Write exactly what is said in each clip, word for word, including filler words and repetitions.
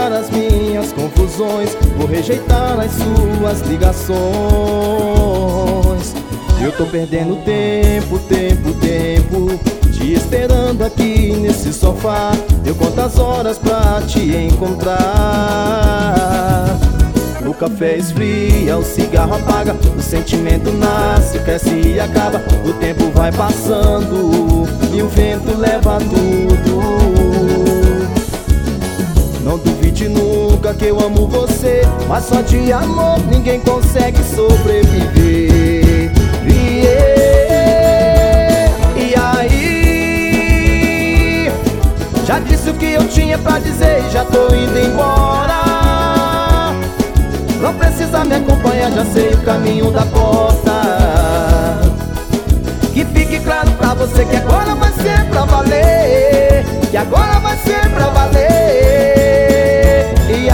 rejeitar as minhas confusões, vou rejeitar as suas ligações. Eu tô perdendo tempo, tempo, tempo, te esperando aqui nesse sofá. Eu conto as horas pra te encontrar. O café esfria, o cigarro apaga, o sentimento nasce, cresce e acaba. O tempo vai passando e o vento leva tudo. Não duvide nunca que eu amo você, mas só de amor ninguém consegue sobreviver. E aí, já disse o que eu tinha pra dizer e já tô indo embora. Não precisa me acompanhar, já sei o caminho da porta. Que fique claro pra você que agora vai ser pra valer, que agora vai ser pra valer. E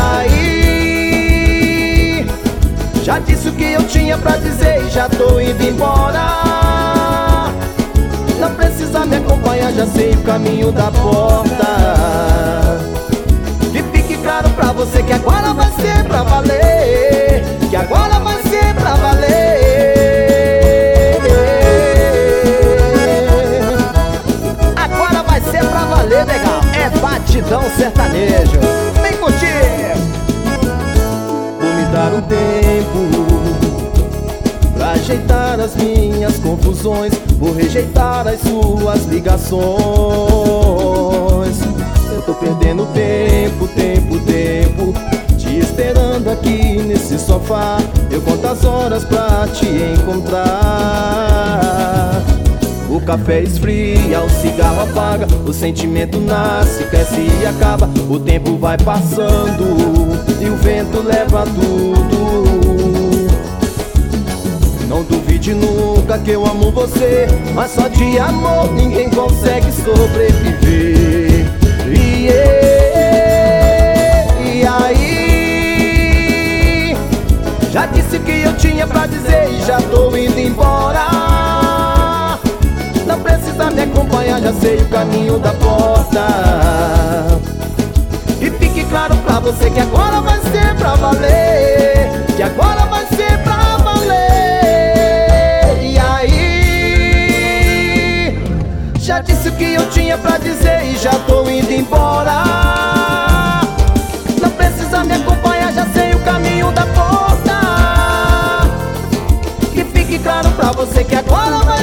aí, já disse o que eu tinha pra dizer e já tô indo embora. Não precisa me acompanhar, já sei o caminho da porta. Que fique claro pra você que agora vai ser pra valer, que agora vai ser pra valer. Agora vai ser pra valer, legal. É batidão sertanejo. Vem curtir. Vou me dar um tempo pra ajeitar as minhas confusões, vou rejeitar as suas ligações. Eu tô perdendo tempo, tempo, tempo, te esperando aqui nesse sofá. Eu conto as horas pra te encontrar. O café esfria, o cigarro apaga, o sentimento nasce, cresce e acaba. O tempo vai passando e o vento leva tudo. Não duvide nunca que eu amo você, mas só de amor ninguém consegue sobreviver. E, e aí, já disse o que eu tinha pra dizer e já tô indo embora. Não precisa me acompanhar, já sei o caminho da porta. E fique claro pra você que agora vai ser pra valer, que agora vai ser pra valer. E aí, já disse o que eu tinha pra dizer e já tô indo embora. Não precisa me acompanhar, já sei o caminho da porta. Que fique claro pra você que agora vai